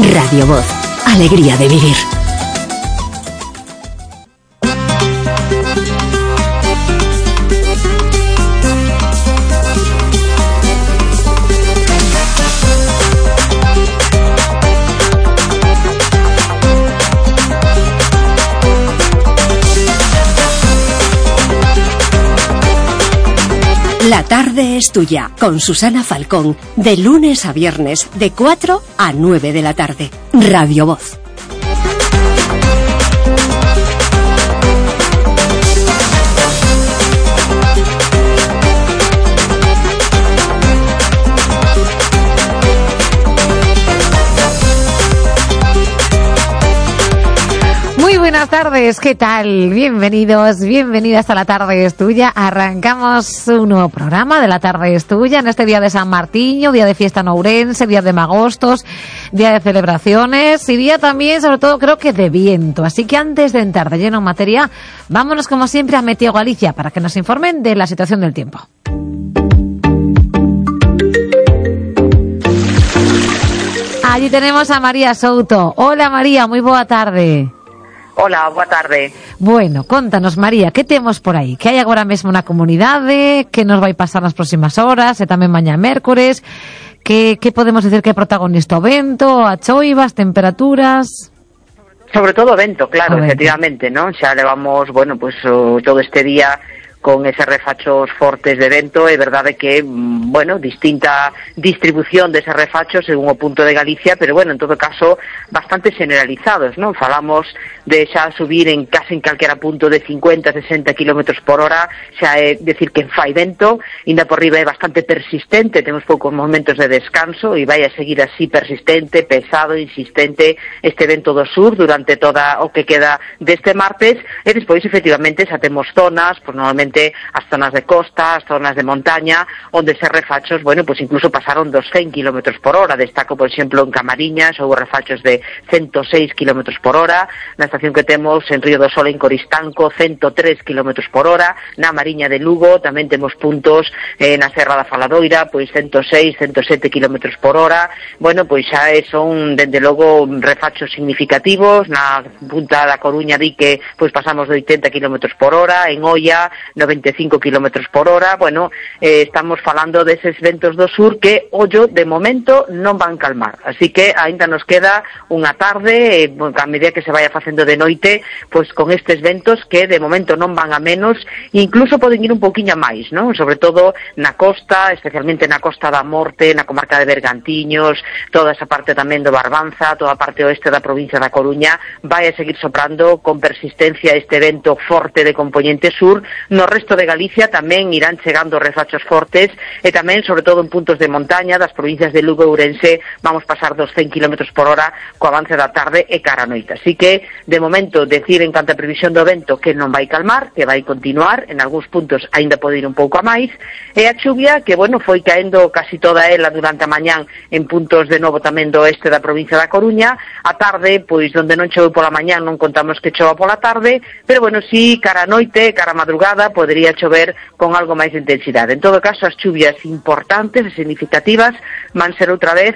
Radio Voz, alegría de vivir. La tarde es tuya, con Susana Falcón, de lunes a viernes, de 4 a 9 de la tarde. Radio Voz. Buenas tardes, ¿qué tal? Bienvenidos, bienvenidas a La Tarde es Tuya. Arrancamos un nuevo programa de La Tarde es Tuya en este día de San Martiño, día de fiesta en Ourense, día de magostos, día de celebraciones y día también, sobre todo, creo que de viento. Así que antes de entrar de lleno en materia, vámonos como siempre a Meteo Galicia para que nos informen de la situación del tiempo. Allí tenemos a María Souto. Hola María, moi boa tarde. Hola, boa tarde. Bueno, contanos, María, que temos por aí? Que hai agora mesmo na comunidade? Que nos vai pasar nas próximas horas? E tamén mañá mércores? Que podemos decir que é protagonista o vento, a choivas, temperaturas? Sobre todo o vento, claro, efectivamente, ¿no? Xa levamos, bueno, pues todo este día con eses refachos fortes de vento. É verdade que, bueno, distinta distribución deses refachos según o punto de Galicia, pero bueno, en todo caso, bastante generalizados, non? Falamos de xa subir en casi en calquera punto de 50, 60 km por hora, xa é decir que fai vento, ainda por riba é bastante persistente, temos poucos momentos de descanso e vai a seguir así persistente, pesado, insistente este vento do sur durante toda o que queda deste martes, e despois efectivamente xa temos zonas, pues normalmente as zonas de costa, as zonas de montaña, onde se refachos, bueno, pues incluso pasaron dos 100 km por hora. Destaco, por exemplo, en Camariñas, houve refachos de 106 km por hora, na estación que temos en Río do Sol, en Coristanco, 103 km por hora, na Mariña de Lugo, tamén temos puntos na Serra da Faladoira, pois 106, 107 km por hora. Bueno, pois xa son, dende logo, refachos significativos. Na punta da Coruña di que pois pasamos de 80 km por hora, en Oia, 95 km por hora. Bueno, estamos falando deses ventos do sur que, ollo, de momento non van calmar, así que aínda nos queda unha tarde, a medida que se vaya facendo de noite, pois con estes ventos que de momento non van a menos, incluso poden ir un pouquiño máis, non? Sobre todo na costa, especialmente na Costa da Morte, na comarca de Bergantiños, toda esa parte tamén do Barbanza, toda a parte oeste da provincia da Coruña, vai a seguir soprando con persistencia este vento forte de componente sur. No resto de Galicia tamén irán chegando refachos fortes e tamén, sobre todo en puntos de montaña das provincias de Lugo e Ourense, vamos pasar dos 100 km por hora co avance da tarde e cara a noite. Así que, de momento, decir en canto a previsión do vento que non vai calmar, que vai continuar, en algúns puntos aínda pode ir un pouco a máis, e a chuvia, que, bueno, foi caendo casi toda ela durante a mañán en puntos de novo tamén do oeste da provincia da Coruña. A tarde, pois, donde non chove pola mañán, non contamos que chova pola tarde, pero, bueno, sí, cara a noite, cara a madrugada, podería chover con algo máis de intensidade. En todo caso, as chuvias importantes e significativas van ser outra vez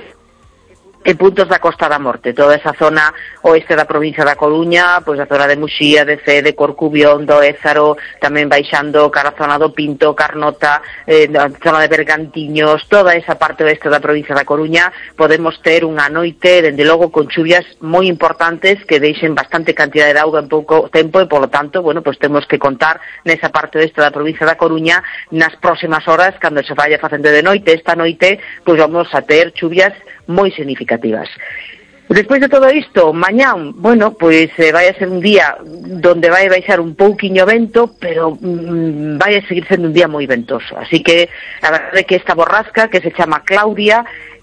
en puntos da Costa da Morte, toda esa zona oeste da provincia da Coruña, pois a zona de Muxía, de Cee, de Corcubión, do Ézaro, tamén baixando cara a zona do Pinto, Carnota, a zona de Bergantiños, toda esa parte oeste da provincia da Coruña, podemos ter unha noite, dende logo, con chuvias moi importantes que deixen bastante cantidad de auga en pouco tempo e, polo tanto, bueno, pois temos que contar nesa parte oeste da provincia da Coruña nas próximas horas, cando se vaya facendo de noite. Esta noite, pois vamos a ter chuvias moi significativas. Despois de todo isto, mañán, bueno, pois vai a ser un día donde vai baixar un pouquiño vento, pero vai a seguir sendo un día moi ventoso. Así que a verdade é que esta borrasca, que se chama Claudia,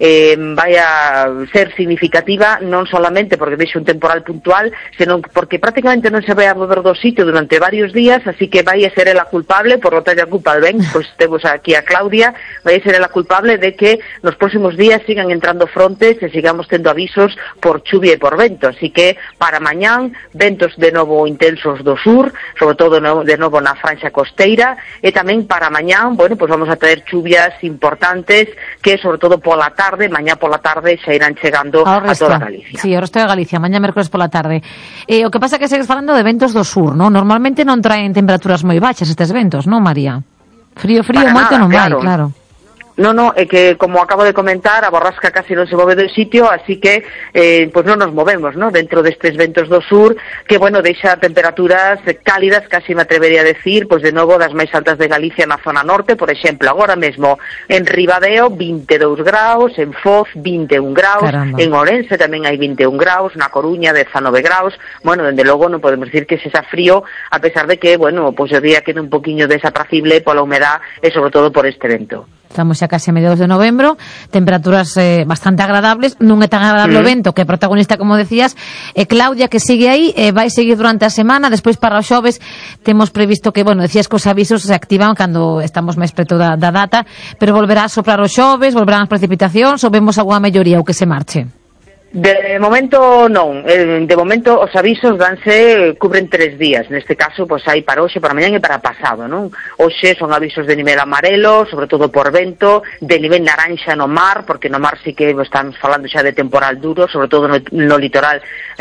vai a ser significativa non solamente porque deixa un temporal puntual, senón porque prácticamente non se vai a mover do sitio durante varios días, así que vai a ser ela culpable, por lo tanto a culpa ben, pois temos aquí a Claudia, vai a ser ela culpable de que nos próximos días sigan entrando frontes e sigamos tendo avisos por chuvia e por vento, así que para mañán ventos de novo intensos do sur, sobre todo de novo na franxa costeira, e tamén para mañán, bueno, pois vamos a ter chuvias importantes que sobre todo pola tarde tarde, mañá pola tarde xa irán chegando a toda Galicia. Sí, o resto de Galicia, mañá mércoles pola tarde. O que pasa é que segues falando de ventos do sur, non? Normalmente non traen temperaturas moi baixas estes ventos, non, María? Frío, moito non vai, claro. No, é que, como acabo de comentar, a borrasca casi non se move do sitio, así que pues non nos movemos, ¿no? Dentro destes ventos do sur, que, bueno, deixa temperaturas cálidas, casi me atrevería a decir, pues de novo das máis altas de Galicia na zona norte, por exemplo, agora mesmo en Ribadeo 22 graus, en Foz 21 graus, caramba. En Ourense tamén hai 21 graus, na Coruña 19 graus, bueno, dende logo non podemos decir que se xa frío, a pesar de que, bueno, pues o día queda un poquinho desapracible pola humedad e sobre todo por este vento. Estamos xa case a mediados de novembro, temperaturas bastante agradables, non é tan agradable o vento que é protagonista, como decías. Claudia, que sigue aí, vai seguir durante a semana, despois para os xoves temos previsto que, bueno, decías que os avisos se activan cando estamos máis preto da data, pero volverá a soprar os xoves, volverán as precipitacións, ou vemos alguna melloría ou que se marche? De momento non, de momento os avisos cubren 3 días, neste caso pois hai para hoxe, para mañán e para pasado, non? Hoxe son avisos de nivel amarelo, sobre todo por vento, de nivel naranxa no mar, porque no mar sí que estamos falando xa de temporal duro, sobre todo no litoral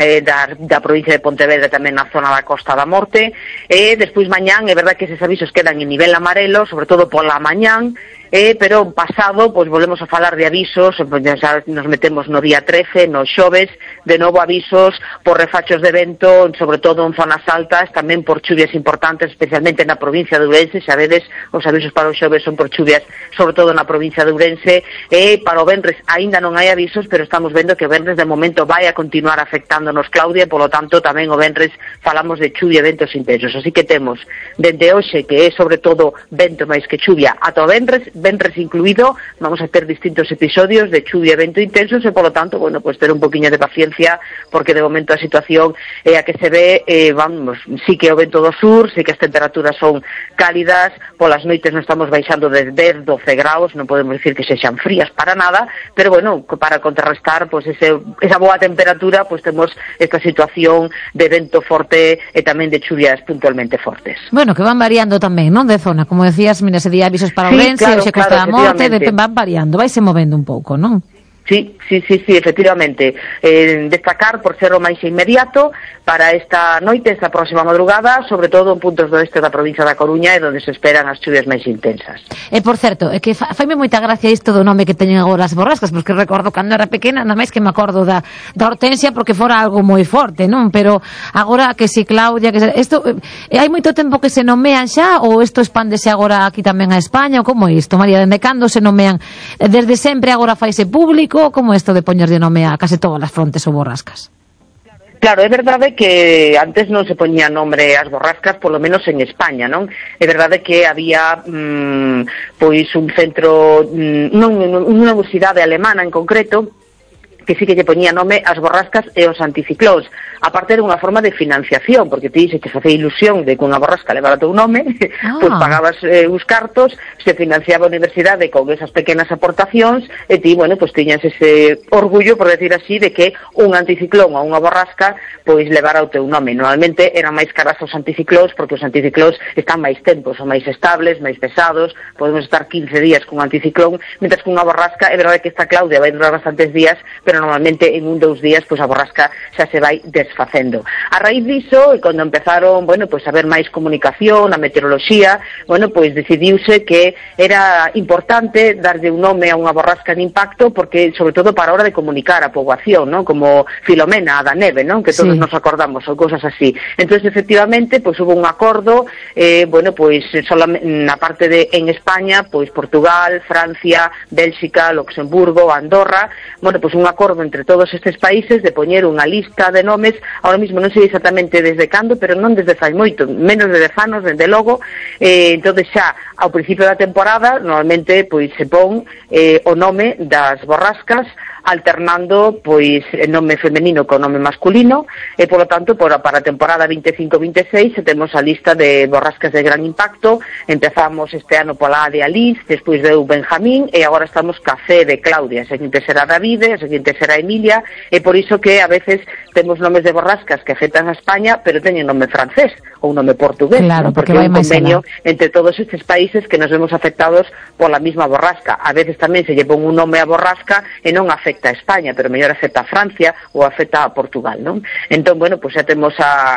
da provincia de Pontevedra, tamén na zona da Costa da Morte, e despois mañán, é verdad que eses avisos quedan en nivel amarelo, sobre todo pola mañán, pero pasado, pois volvemos a falar de avisos, xa nos metemos no día 13, no xoves, de novo avisos por refachos de vento, sobre todo en zonas altas, tamén por chuvias importantes, especialmente na provincia de Ourense, xa vedes, os avisos para os xoves son por chuvias, sobre todo na provincia de Ourense, e para o venres aínda non hai avisos, pero estamos vendo que o venres de momento vai a continuar afectándonos, Claudia, e polo tanto tamén o venres falamos de chuvia e ventos intensos, así que temos dende hoxe, que é sobre todo vento máis que chuvia, ata o venres incluído, vamos a ter distintos episodios de chuvia e vento intensos e, polo tanto, bueno, pues ter un poquinho de paciencia, porque de momento a situación é a que se ve, vamos, sí que o vento do sur, sí que as temperaturas son cálidas, polas noites non estamos baixando de 10, 12 graus, non podemos decir que sexan frías para nada, pero, bueno, para contrarrestar, pues esa boa temperatura, pues temos esta situación de vento forte e tamén de chuvias puntualmente fortes. Bueno, que van variando tamén, non, de zona, como decías, mira, ese día avisos para Ourense, claro, Costa da Morte, van variando, vaise movendo un pouco, non? Sí, efectivamente. Destacar, por ser o máis inmediato, para esta noite, esta próxima madrugada, sobre todo en puntos do este da provincia da Coruña, e onde se esperan as chuvias máis intensas. E, por certo, é que faime moita gracia isto do nome que teñen agora as borrascas, porque recordo cando era pequena, nada máis que me acordo da Hortensia, porque fora algo moi forte, non? Pero agora que si Claudia, que isto, hai moito tempo que se nomean xa, ou isto expándese agora aquí tamén a España, ou como é isto, María? Dende cando se nomean? Desde sempre agora faise público? Como isto de poñer de nome a case todas as frontes ou borrascas? Claro, é verdade que antes non se poñía nombre ás borrascas, polo menos en España, non? É verdade que había pois un centro, unha universidade alemana en concreto, que sí que lle poñía nome ás borrascas e os anticiclóns. Aparte era unha forma de financiación, porque ti se te facía ilusión de que unha borrasca levara o teu nome, pois pagabas uns cartos, se financiaba a universidade con esas pequenas aportacións, e ti, bueno, pois tiñas ese orgullo, por decir así, de que un anticiclón ou unha borrasca pois levara o teu nome. Normalmente eran máis caras os anticiclóns, porque os anticiclóns están máis tempos, son máis estables, máis pesados, podemos estar 15 días cun anticiclón, mentre que unha borrasca, é verdade que esta Claudia vai durar bastantes días, pero normalmente en 1-2 días pois a borrasca xa se vai desfacendo. A raíz diso, e cando empezaron, bueno, pois a haber máis comunicación, a meteoroloxía, bueno, pois decidiuse que era importante darlle un nome a unha borrasca de impacto, porque sobre todo para a hora de comunicar a poboación, non? Como Filomena, a da neve, non? Que todos nos acordamos, ou cousas así. Entonces, efectivamente, pois hubo un acordo, bueno, pois na parte de en España, pois Portugal, Francia, Bélxica, Luxemburgo, Andorra, bueno, pois un acordo entre todos estes países de poñer unha lista de nomes, ahora mismo non sei exactamente desde cando, pero non desde fai moito, menos de 10 anos, desde logo, entón xa ao principio da temporada, normalmente pois se pon o nome das borrascas, alternando pois o nome femenino co nome masculino, e polo tanto para a temporada 25-26 temos a lista de borrascas de gran impacto. Empezamos este ano pola A de Alice, despois deu Benjamín, e agora estamos ca C de Claudia, a seguinte será Davide, a seguinte será Emilia, e por iso que a veces temos nomes de borrascas que afectan a España, pero teñen nome francés ou nome portugués, claro, ¿no? Porque é un convenio entre todos estes países que nos vemos afectados pola mesma borrasca. A veces tamén se lle pon un nome a borrasca e non afecta a España, pero mellor afecta a Francia ou afecta a Portugal, non? Entón, bueno, pois xa temos a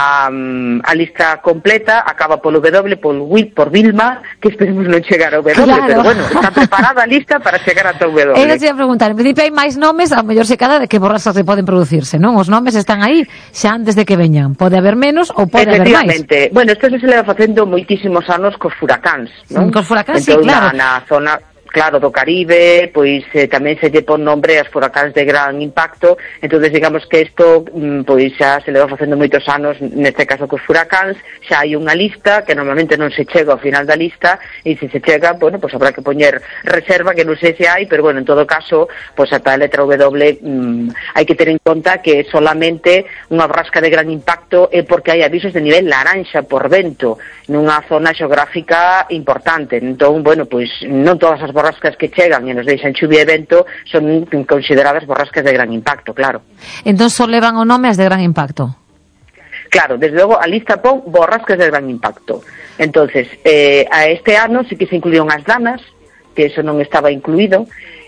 lista completa, acaba polo W, por Vilma, que esperemos non chegar ao W, claro. Pero bueno, está preparada a lista para chegar ata o W. Eu te ia preguntar, en principio hai máis nomes, a mellor se cada de que borrascas se poden producirse, non? Os nomes están aí xa antes de que veñan. Pode haber menos ou pode haber máis. Efectivamente. Bueno, isto se leva facendo moitísimos anos cos furacáns, non? Cos furacáns, entón, sí, claro. Na zona... Claro, do Caribe, pois tamén se lle pon nombre aos furacáns de gran impacto, entonces digamos que isto pois xa se leva facendo moitos anos, neste caso cos furacáns, xa hai unha lista que normalmente non se chega ao final da lista, e se chega, bueno, pois habrá que poñer reserva, que non sei se hai, pero bueno, en todo caso, pois ata a letra W hai que ter en conta que solamente unha borrasca de gran impacto é porque hai avisos de nivel laranxa por vento nunha zona xeográfica importante. Entón, bueno, pois non todas as borrascas que chegan e nos deixan chuvia e vento son consideradas borrascas de gran impacto, claro. Entón só levan o nome as de gran impacto? Claro, desde logo a lista pon borrascas de gran impacto. Entonces, a este ano sí que se incluíron as danas, que eso non estaba incluído,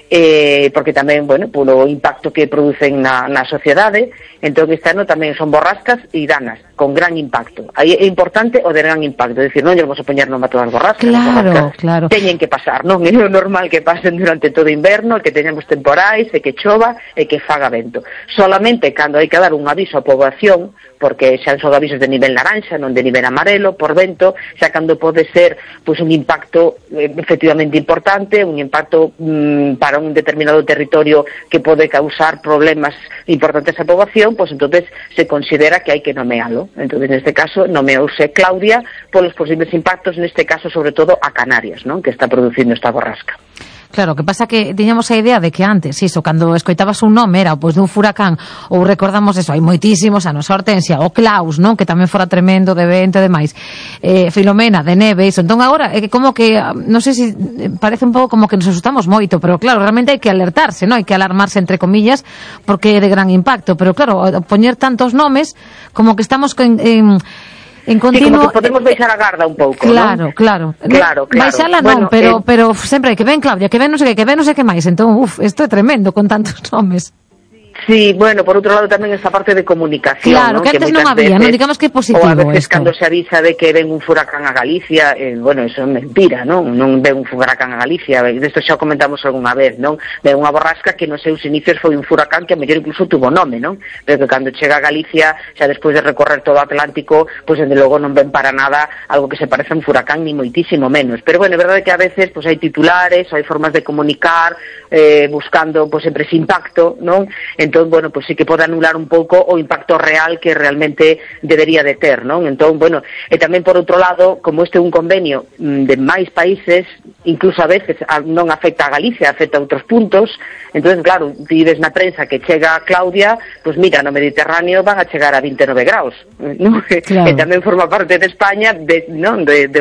porque tamén, bueno, polo impacto que producen na sociedade. Entón este ano tamén son borrascas e danas con gran impacto. Aí é importante o de gran impacto, é dicir, non lle vamos a poñer nome a todas as borrascas. Claro, as borrascas claro. Teñen que pasar, non? É o normal que pasen durante todo o inverno, que teñamos temporais, e que chova e que faga vento. Solamente cando hai que dar un aviso á poboación, porque xa son avisos de nivel naranja, non de nivel amarelo, por vento, xa cando pode ser pois un impacto efectivamente importante, un impacto para un determinado territorio que pode causar problemas importantes á poboación, pois entonces se considera que hai que nomealo. Entonces, neste caso, nomeouse Claudia polos posibles impactos, neste caso, sobre todo, a Canarias, non? Que está producindo esta borrasca. Claro, que pasa que tiñamos a idea de que antes, iso, cando escoitabas un nome era pois dun furacán, ou recordamos eso, hai moitísimos anos, Hortensia, o Klaus, non? Que tamén fora tremendo de vento e demais, Filomena, de neve, iso. Entón agora, é como que, non sei se parece un pouco como que nos asustamos moito, pero claro, realmente hai que alertarse, non? Hai que alarmarse, entre comillas, porque é de gran impacto, pero claro, poñer tantos nomes, como que estamos en continuo... Sí, como que podemos baixar a garda un pouco, claro, non? Claro. Baixala non, bueno, pero sempre hai que ven Claudia, que ven non sei que máis. Entón, isto é tremendo con tantos nomes. Sí, bueno, por outro lado tamén esta parte de comunicación, claro, ¿no? Que antes non había, non digamos que é positivo. Ou a veces esto. cando se avisa de que ven un furacán a Galicia, bueno, eso é mentira, non? Non ven un furacán a Galicia, desto xa comentamos algunha vez, non? Ven unha borrasca que nos seus inicios foi un furacán que a mellor incluso tuvo nome, non? Pero que cando chega a Galicia, xa despois de recorrer todo o Atlántico, pois desde logo non ven para nada algo que se parece a un furacán, ni moitísimo menos. Pero bueno, é verdade que a veces pois hai titulares, hai formas de comunicar, buscando pois sempre ese impacto, non? Entón, bueno, pois sí que pode anular un pouco o impacto real que realmente debería de ter, non? Entón, bueno, e tamén por outro lado, como este é un convenio de máis países, incluso a veces non afecta a Galicia, afecta a outros puntos, entón, claro, vives na prensa que chega a Claudia, pois mira, no Mediterráneo van a chegar a 29 graus, non? Claro. E tamén forma parte de España, non?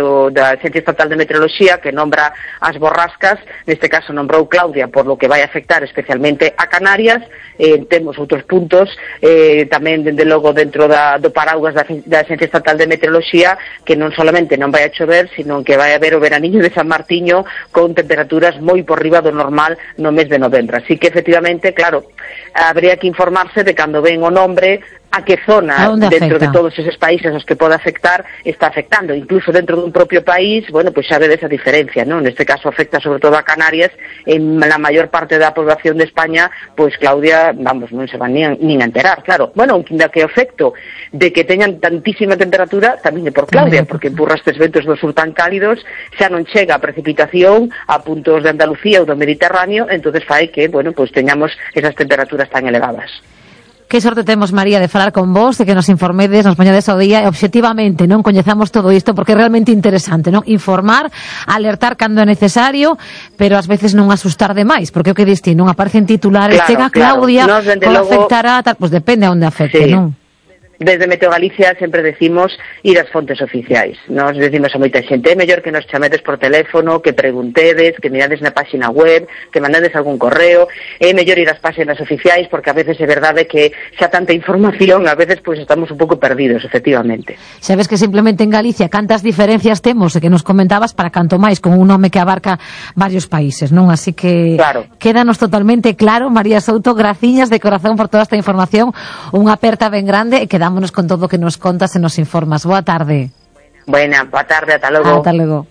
Da Axencia Estatal de Meteoroloxía, que nombra as borrascas, neste caso nombrou Claudia por lo que vai afectar especialmente a Canarias. Temos outros puntos tamén, dende logo, dentro do paraugas da Axencia Estatal de Meteoroloxía, que non solamente non vai a chover, sino que vai haber o veraniño de San Martiño con temperaturas moi por riba do normal no mes de novembro. Así que, efectivamente, claro, habría que informarse de cando ven o nombre a que zona dentro de todos esos países aos que pode afectar está afectando. Incluso dentro dun propio país, bueno, pois xa vedes a diferencia, non? Neste caso afecta sobre todo a Canarias. En la maior parte da población de España, pois Claudia, vamos, non se van nin a enterar, claro. Bueno, da que o efecto de que teñan tantísima temperatura tamén é por Claudia, porque empurra estes ventos do sur tan cálidos, xa non chega a precipitación a puntos de Andalucía ou do Mediterráneo, entonces fai que, bueno, pois teñamos esas temperaturas tan elevadas. Que sorte temos, María, de falar con vos, de que nos informedes, nos poñades ao día e obxectivamente non coñezamos todo isto, porque é realmente interesante, non? Informar, alertar cando é necesario, pero ás veces non asustar demais, porque o que diste, non aparecen titulares, claro, chega Claudia, como afectará, tal, pois depende a onde afecte, sí. Non? desde Meteo Galicia sempre decimos ir ás fontes oficiais. Nos decimos a moita xente, é mellor que nos chamedes por teléfono, que preguntedes, que mirades na página web, que mandades algún correo, é mellor ir ás páxinas oficiais, porque a veces é verdade que xa tanta información, a veces pois estamos un pouco perdidos, efectivamente. Sabes que simplemente en Galicia cantas diferencias temos, e que nos comentabas para canto máis, con un nome que abarca varios países, non? Así que claro, quédanos totalmente claro. María Souto, graciñas de corazón por toda esta información, unha aperta ben grande, e quedámonos con todo o que nos contas e nos informas. Boa tarde. Buena, boa tarde, ata logo. Ata logo.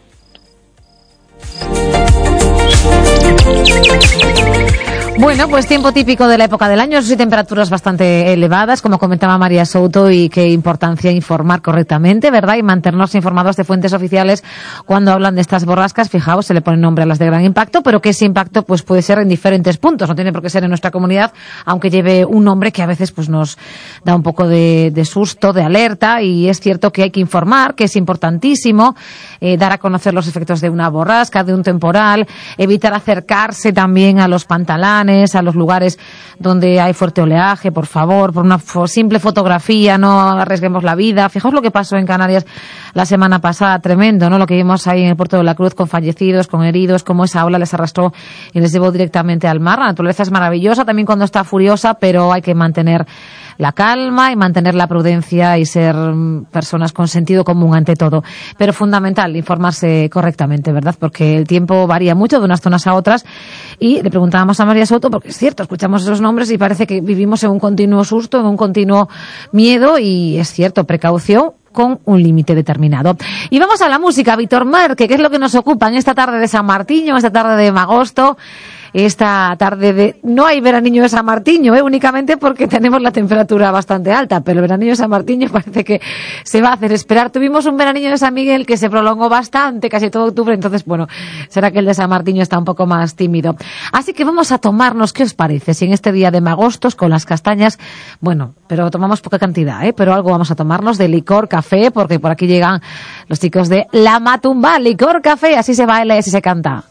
Bueno, pues tiempo típico de la época del año, y temperaturas bastante elevadas, como comentaba María Souto, y qué importancia informar correctamente, ¿verdad? Y mantenernos informados de fuentes oficiales cuando hablan de estas borrascas. Fijaos, se le pone nombre a las de gran impacto, pero que ese impacto pues puede ser en diferentes puntos, no tiene por qué ser en nuestra comunidad, aunque lleve un nombre que a veces pues nos da un poco de susto, de alerta, y es cierto que hay que informar, que es importantísimo dar a conocer los efectos de una borrasca, de un temporal, evitar acercarse también a los pantalanes, a los lugares donde hay fuerte oleaje, por favor, por una simple fotografía, no arriesguemos la vida. Fijaos lo que pasó en Canarias la semana pasada, tremendo, ¿no? Lo que vimos ahí en el puerto de la Cruz, con fallecidos, con heridos, cómo esa ola les arrastró y les llevó directamente al mar. La naturaleza es maravillosa también cuando está furiosa, pero hay que mantener la calma y mantener la prudencia y ser personas con sentido común ante todo. Pero fundamental informarse correctamente, ¿verdad? Porque el tiempo varía mucho de unas zonas a otras, y le preguntábamos a María Souto, porque es cierto, escuchamos esos nombres y parece que vivimos en un continuo susto, en un continuo miedo, y es cierto, precaución con un límite determinado. Y vamos a la música, Víctor Marque, que es lo que nos ocupa en esta tarde de San Martiño, esta tarde de agosto. Esta tarde de... No hay veraniño de San Martiño, únicamente porque tenemos la temperatura bastante alta, pero el veraniño de San Martiño parece que se va a hacer esperar. Tuvimos un veraniño de San Miguel que se prolongó bastante, casi todo octubre, entonces, bueno, será que el de San Martiño está un poco más tímido. Así que vamos a tomarnos, ¿qué os parece? Si en este día de magostos, con las castañas, bueno, pero tomamos poca cantidad, pero algo vamos a tomarnos de licor, café, porque por aquí llegan los chicos de La Matumba, licor, café, así se baila y así se canta.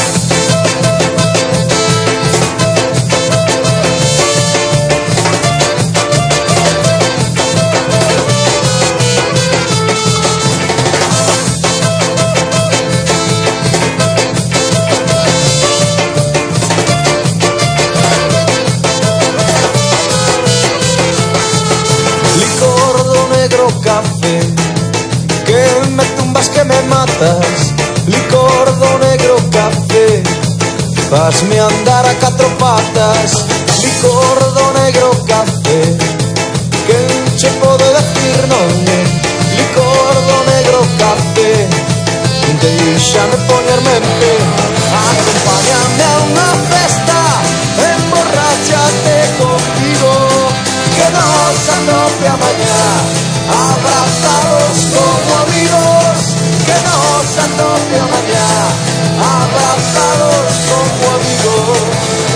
Café, que me tumbas, que me matas. Licor do negro café, fasme andar a catro patas. Licor do negro café, que che pode decir non é. Licor do negro café, deixame poñerme en pé. Acompáñame a unha festa, emborráchate contigo, que nos anope a mañá, abrazados como amigos, que nos anope a mañá, abrazados como amigos.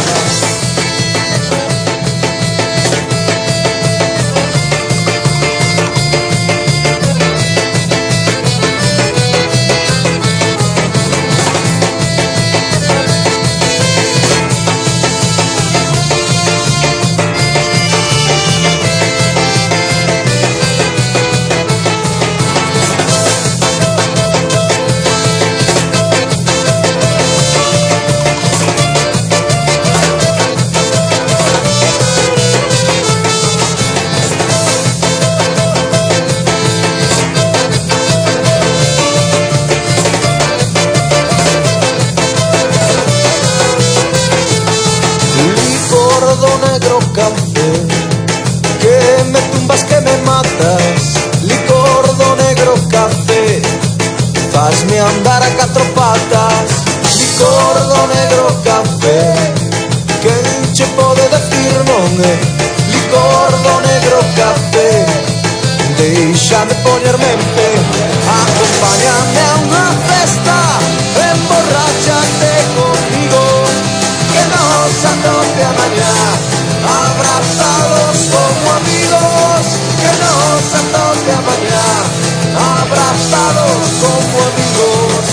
Fasme andar a catro patas. Licor do negro café, que che pode decir non é. Licor do negro café, deixame poñerme en pé. Acompáñame a unha festa, emborráchate conmigo, que nos anope a mañá, abrazados como amigos, que nos anope a mañá, abrazados como amigos.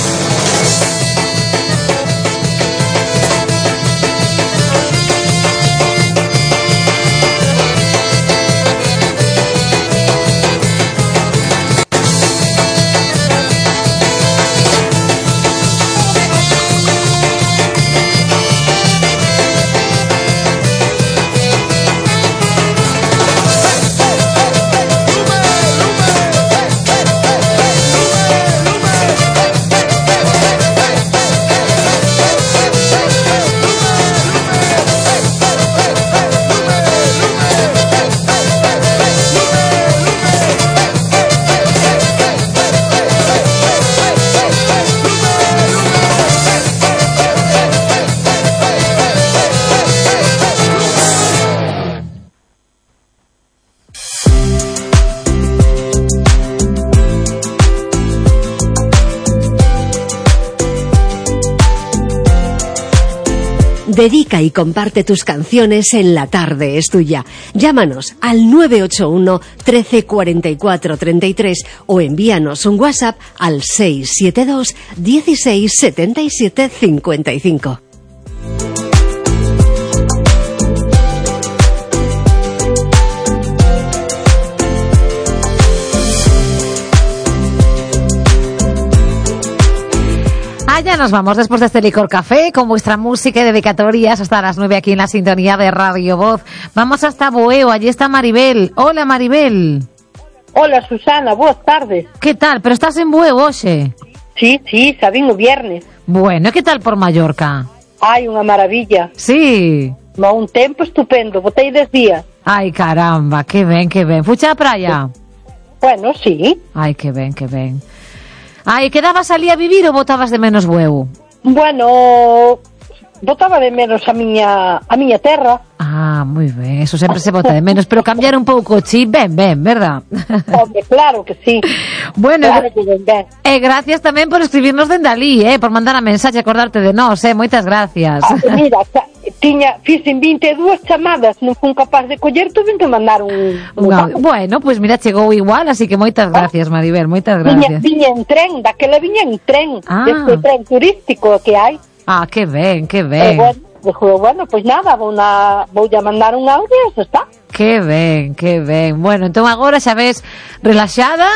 Dedica y comparte tus canciones en La Tarde es Tuya. Llámanos al 981 13 44 33 o envíanos un WhatsApp al 672 16 77 55. Ya nos vamos después de este Licor Café con vuestra música y dedicatorias hasta las 9 aquí en la sintonía de Radio Voz. Vamos hasta Bueu, allí está Maribel. Hola, Maribel. Hola, Susana, boas tardes. Que tal? Pero estás en Bueu hoxe? Sí, xa vin o viernes. Bueno, que tal por Mallorca? Ai, unha maravilla. Sí. Un tempo estupendo, botei 10 días. Ai, caramba, que ben, que ben. Fucha á praia? Bueno, sí. Ai, que ben, que ben. Ai, quedabas ali a vivir ou botabas de menos Bueu? Bueno, botaba de menos a miña terra. Ah, moi ben, eso sempre se bota de menos, pero cambiar un pouco o chip, ben, verdad? Hombre, claro que sí. Bueno, claro que ben. Gracias tamén por escribirnos dende ali, por mandar a mensaxe, acordarte de nós, moitas gracias. Mira, fixen 22 chamadas, non fun capaz de coller, tuve que mandar un audio. Bueno, pues mira, chegou igual, así que moitas gracias, Maribel, moitas gracias. Viña en tren, daquela viña en tren, este tren turístico que hai. Ah, que ben, que ben. Bueno, pues nada, vou a mandar un audio e eso está. Que ben, que ben. Bueno, entón agora xa ves relaxada,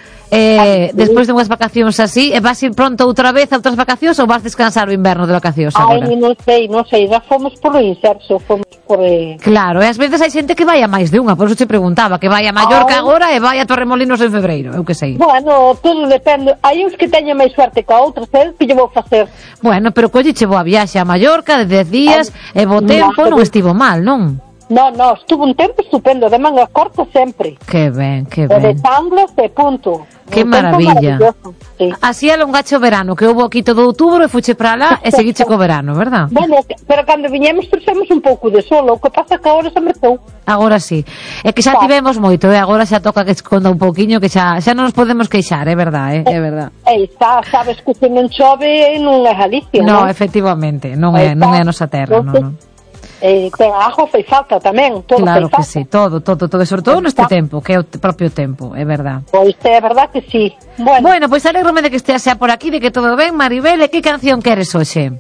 despois de unhas vacacións así, vas ir pronto outra vez a outras vacacións ou vas descansar o inverno de vacacións agora? Ai, non sei, já fomos por o inserso, fomos por... Claro, e ás veces hai xente que vai a máis de unha, por eso te preguntaba, que vai a Mallorca agora e vai a Torremolinos en febreiro, eu que sei. Bueno, todo depende, hai uns que teñen máis suerte que outros, que lle vou facer? Bueno, pero colliche boa viaxe a Mallorca de 10 días e bo tempo, non estivo mal, non? No, estuvo un tempo estupendo, de manga corta sempre. Que ben, que ben. De tanglos e punto. Que maravilla. Sí. Así alongache o verano, que houve aquí todo outubro e fuche para lá e seguiche co verano, verdad? Bueno, pero cando viñemos trouxemos un pouco de sol, o que pasa que agora se mercou. Agora sí. É que xa tivemos moito, agora xa toca que esconda un pouquiño, que xa non nos podemos queixar, é verdad, é verdad. Está, sabes que se non chove non é Galicia, non? No, efectivamente, non é a nosa terra, non. Ten agua fai falta tamén, todo. Claro que sí, todo, sobre todo neste tempo, que é o propio tempo, é verdad. Pois é verdad que sí. Bueno, pois alégrome de que estea xa por aquí, de que todo ben, Maribel, e que canción queres hoxe?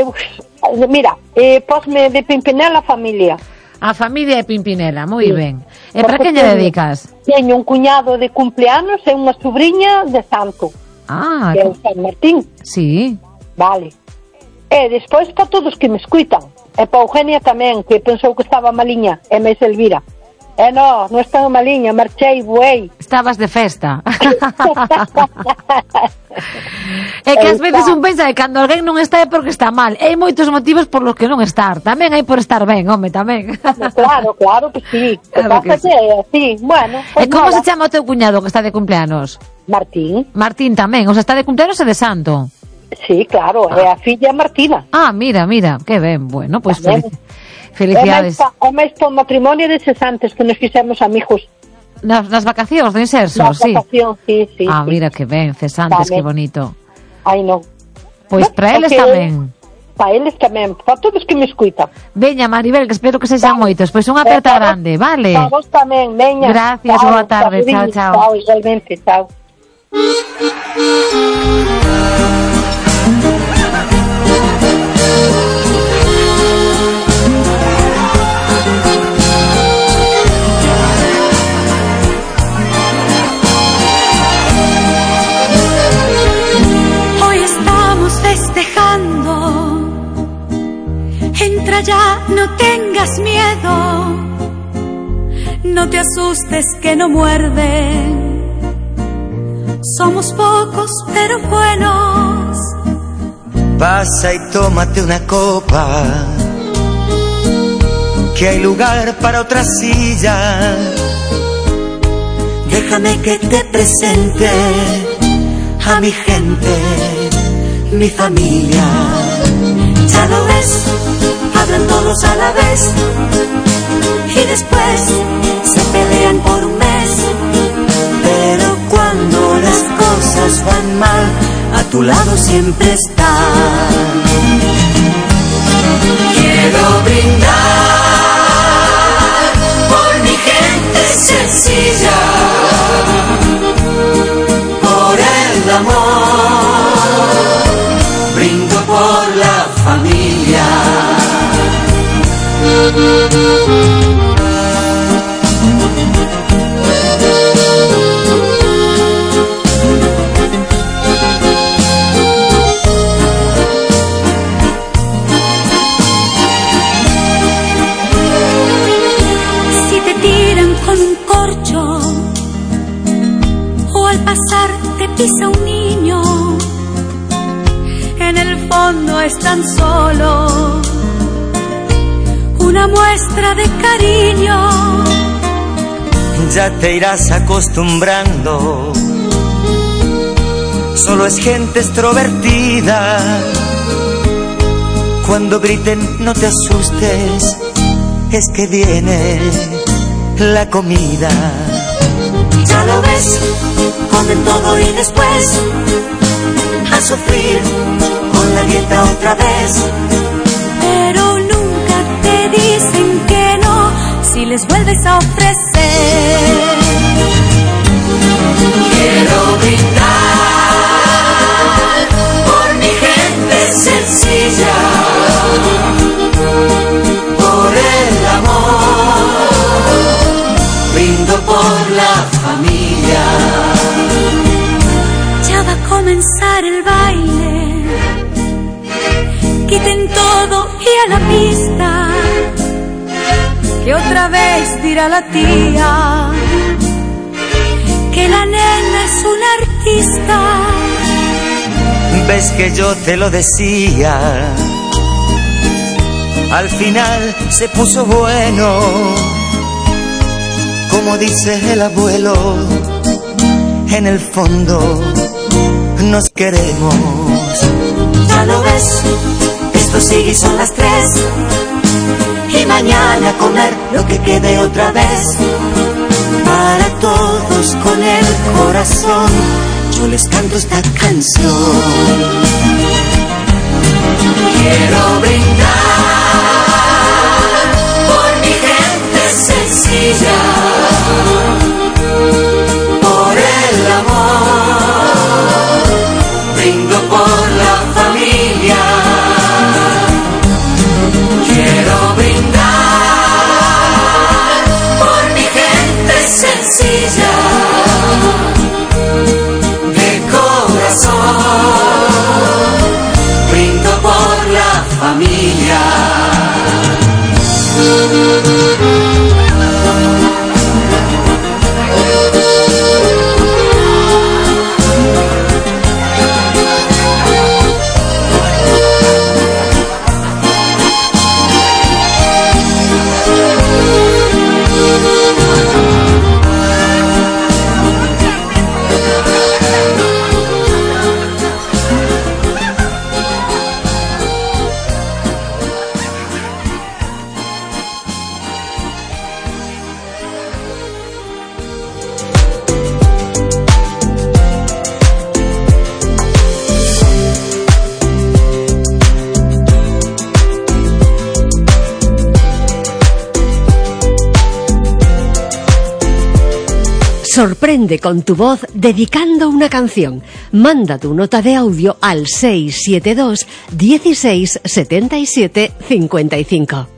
Mira, posme de Pimpinela Familia. A familia de Pimpinela, moi ben. E para quen lle dedicas? Teño un cuñado de cumpleanos e unha sobrinha de santo. Ah, que é o San Martín. Sí. Vale. E despois para todos que me escuitan. E para Eugenia tamén, que pensou que estaba maliña, e máis Elvira. Non estaba maliña, marchei, voei. Estabas de festa. É que ás veces un pensa que cando alguén non está é porque está mal. E hai moitos motivos por los que non estar. Tamén hai por estar ben, home, tamén. Claro que sí. Claro que sí. Sí. Bueno, e como se chama o teu cuñado que está de cumpleanos? Martín. Martín tamén, o sea, está de cumpleanos e de santo. Sí, claro, é a filla Martina. Ah, mira, que ben, bueno, pois felicidades. É máis por matrimonio de cesantes que nos fixemos amigos. Nas vacacións do inserso, sí. Nas vacacións, sí. Ah, mira que ben, cesantes, que bonito. Ai, non. Pois para eles tamén. Para eles tamén, para todos que me escuitan. Veña, Maribel, que espero que sexan moitos. Pois unha aperta grande, vale? Para vos tamén, veña. Gracias, boa tarde, chao. Chao, igualmente, chao. Hoy estamos festejando. Entra ya, no tengas miedo. No te asustes que no muerden. Somos pocos pero buenos. Pasa y tómate una copa, que hay lugar para otra silla. Déjame que te presente a mi gente, mi familia. Ya lo ves, hablan todos a la vez y después se pelean por un mes. Pero cuando las cosas van mal, a tu lado siempre está. Quiero brindar por mi gente sencilla, por el amor, brindo por la familia. Si te tiran con un corcho o al pasar te pisa un niño, en el fondo es tan solo una muestra de cariño. Ya te irás acostumbrando, solo es gente extrovertida. Cuando griten no te asustes, es que viene la comida. Ya lo ves, comen todo y después a sufrir con la dieta otra vez. Pero nunca te dicen que no si les vuelves a ofrecer. Quiero brindar por mi gente sencilla, por el amor, brindo por la familia. Ya va a comenzar el baile, quiten todo y a la pista, que otra vez dirá la tía que la nena es una artista. Ves que yo te lo decía, al final se puso bueno, como dice el abuelo, en el fondo nos queremos. Ya lo ves, esto sigue y son las 3, y mañana comer lo que quede otra vez. Para todos con el corazón, yo les canto esta canción. Quiero brindar por mi gente sencilla, por el amor, brindo por la familia. Quiero brindar por mi gente sencilla, de corazón, brindo por la familia. Sorprende con tu voz dedicando una canción. Manda tu nota de audio al 672 16 77 55.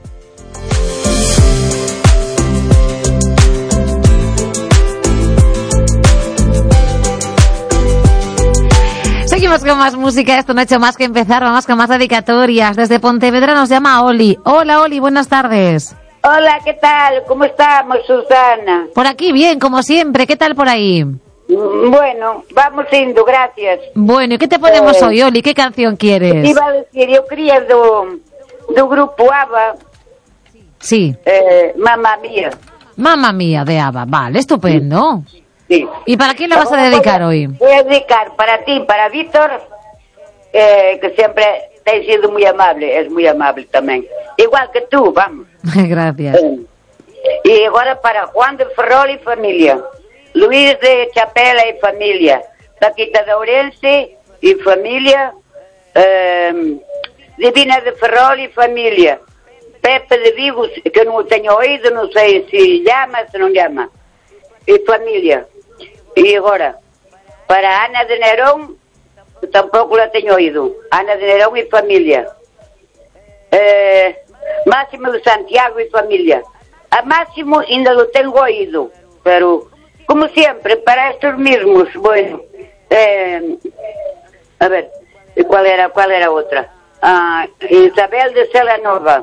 Seguimos con más música, esto no ha hecho más que empezar, vamos con más dedicatorias. Desde Pontevedra nos llama Oli. Hola Oli, buenas tardes. Hola, ¿qué tal? ¿Cómo estamos, Susana? Por aquí bien, como siempre, ¿qué tal por ahí? Bueno, vamos indo, gracias. Bueno, ¿y qué te ponemos hoy, Oli? ¿Qué canción quieres? Iba a decir, yo quería do grupo ABBA. Sí. Mamma Mía. Mamma Mía, de ABBA, vale, estupendo. Sí. ¿Y para quién la vas a dedicar hoy? Voy a dedicar para ti, para Víctor, que siempre te has sido muy amable, es muy amable también. Igual que tú, vamos. Gracias. Y ahora para Juan de Ferrol y familia, Luis de Chapela y familia, Paquita de Ourense y familia, Divina de Ferrol y familia, Pepe de Vigo, que eu non o teño oído, non sei se llama, se non llama. E familia. E agora, para Ana de Nerón, tampouco la teño oído. Ana de Nerón e familia. Máximo de Santiago e familia. A Máximo ainda lo tengo oído, pero, como siempre, para estos mismos, bueno, a ver, ¿cuál era otra? Isabel de Celanova.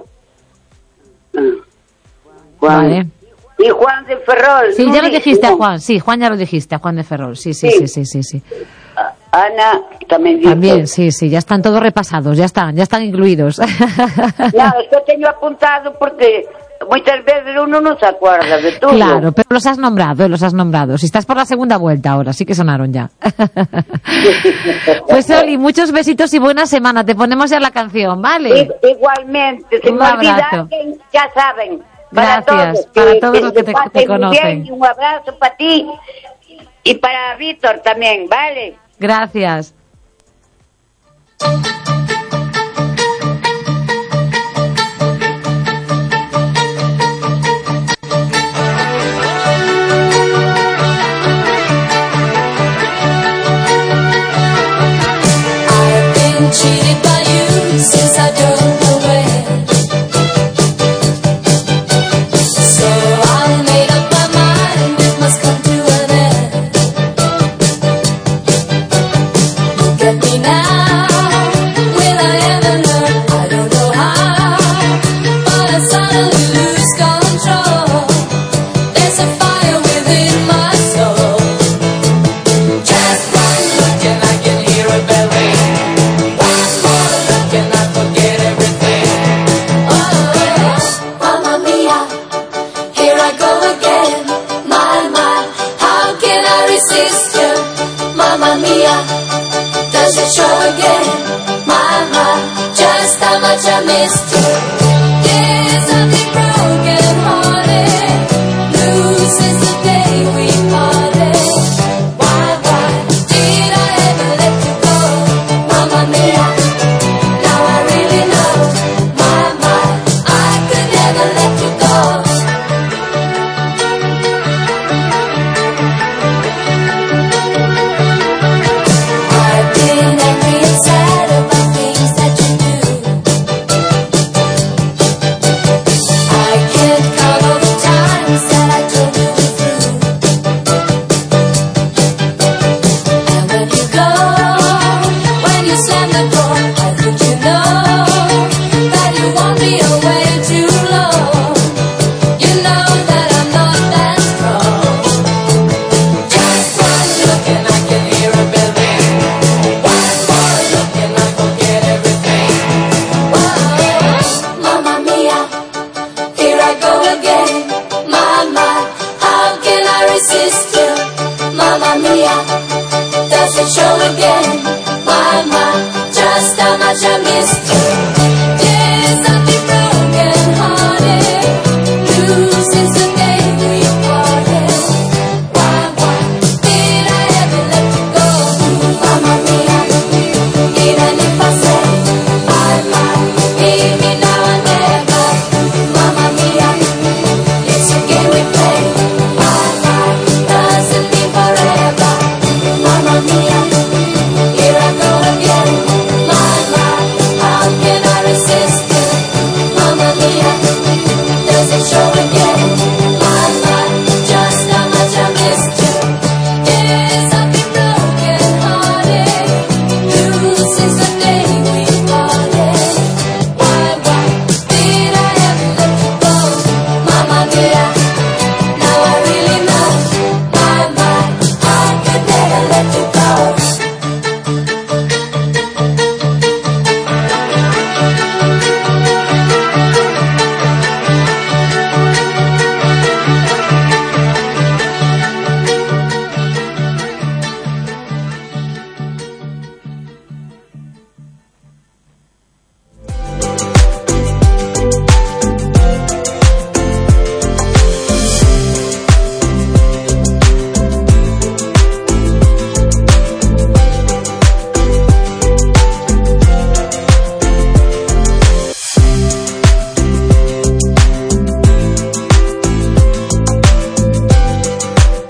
Juan. Vale. Y Juan de Ferrol. Sí, ya lo dijiste a Juan. Sí, Juan ya lo dijiste, a Juan de Ferrol. Sí. Ana también dijo. También, sí, ya están todos repasados, ya están incluidos. No, esto tengo apuntado porque muchas veces uno no se acuerda de todo. Claro, pero los has nombrado. Si estás por la segunda vuelta ahora, sí que sonaron ya. Pues Oli, muchos besitos y buena semana. Te ponemos ya la canción, ¿vale? Igualmente, se Un me olvida abrazo. que ya saben. Gracias, para todos los que te pasen conocen. bien, y un abrazo para ti y para Víctor también, ¿vale? Gracias. Cheated by you since I don't know when. So I made up my mind it must come to an end. Look at me now, will I ever learn? I don't know how, but I suddenly lose control. There's a fire within my soul. Just one look and I can hear a bell ring. Mamma mia, here I go again. My, how can I resist you? Mamma mia, does it show again? My, just how much I missed you. There's something broken hearted, blue since the day we parted. Why did I ever let you go? Mamma mia, now I really know. My, I could never let you go. I've been angry and sad about things that you do. I can't count all the times that I told you the truth. And when you go, when you slam the door, I think you know that you won't be away too long. You know that I'm not that strong. Just one look and I can hear a bell ring. One more look and I forget everything. Whoa, Mamma mia, here I go again. My, how can I resist you? Mamma mia, does it show again? My, just how much I missed you. There's something broken hearted, blue since the day we parted. Why did I ever let you go? Mamma mia, even if I say leave me now or never. Mamma mia, it's a game we play. Doesn't mean forever. Mamma mia, here